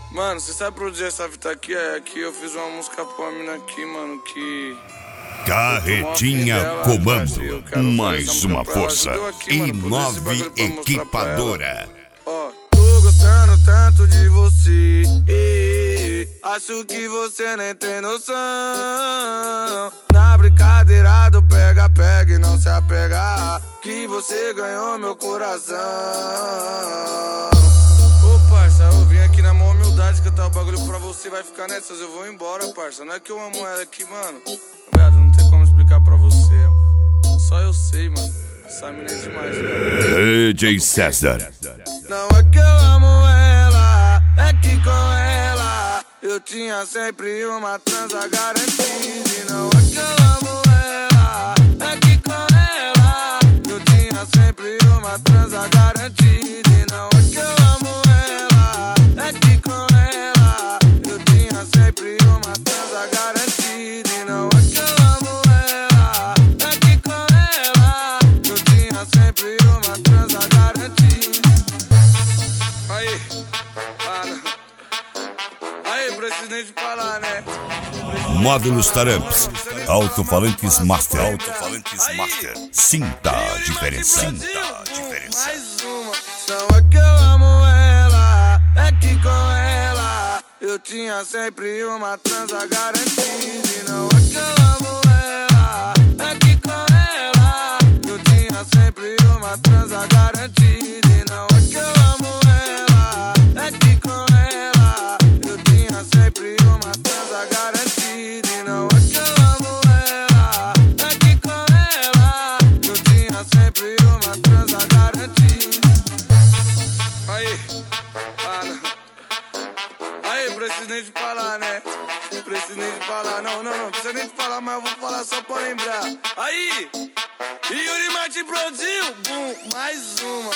Mano, você sabe produzir essa fita aqui? É aqui eu fiz uma música pra uma mina aqui, mano, que... Carretinha Comando, mais uma força e 9 equipadora. Ó, tô gostando tanto de você, acho que você nem tem noção. Na brincadeira do pega, pega e não se apegar, que você ganhou meu coração. Ô parça, eu vim aqui na maior humildade cantar o bagulho pra você, vai ficar nessas, eu vou embora, parça. Não é que eu amo ela aqui, mano. Viado, não tem como explicar pra você. Só eu sei, mano. Essa mina é demais, velho. DJ César. Não é que eu amo ela, é que com ela eu tinha sempre uma transa garantida. E não é que eu amo ela, é que com ela eu tinha sempre uma transa garantida. E não é que eu amo ela, é que com ela eu tinha sempre uma transa garantida. E não é que eu amo ela, é que com ela eu tinha sempre uma transa garantida. Aí, aí, preciso nem de falar, né? Módulos Taramps, alto-falantes Master, sinta a diferença. Mais uma, não é que eu amo ela, é que com ela eu tinha sempre uma transa garantida. E não é que eu amo ela, é que com ela eu tinha sempre uma transa garantida. E não é que eu amo ela, é que com ela eu tinha sempre uma transa garantida. E não é que eu amo ela, é que com ela eu tinha sempre uma transa garantida. Aí, aí, preciso nem de falar, né? Preciso nem de falar, não precisa nem de falar, mas eu vou falar só pra lembrar. Aí, Yuri Martin produziu, bum, mais uma.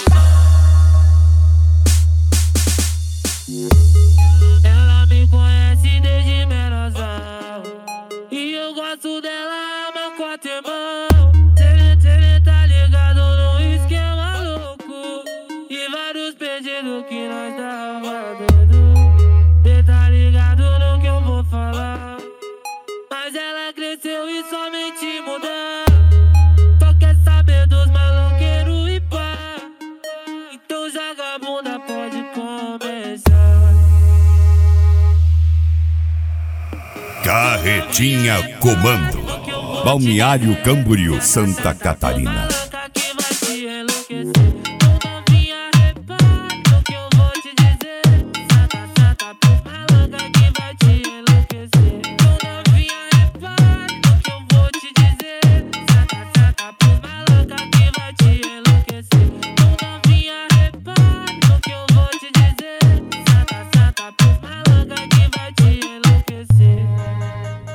Ela me conhece desde menosão e eu gosto dela, mas com a temão. Cê tá ligado no esquema louco e vários pedidos que nós tava dando. Cê tá ligado no que eu vou falar, mas ela cresceu e somente mudar. Só quer saber dos maloqueiros e pá, então joga a bunda, pode começar. Carretinha Comando, Balneário Camboriú, Santa Catarina.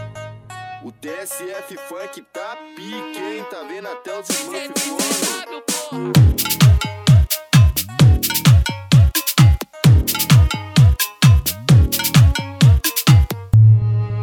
O TSF Funk tá pique, hein? Tá vendo até os irmãos que foram.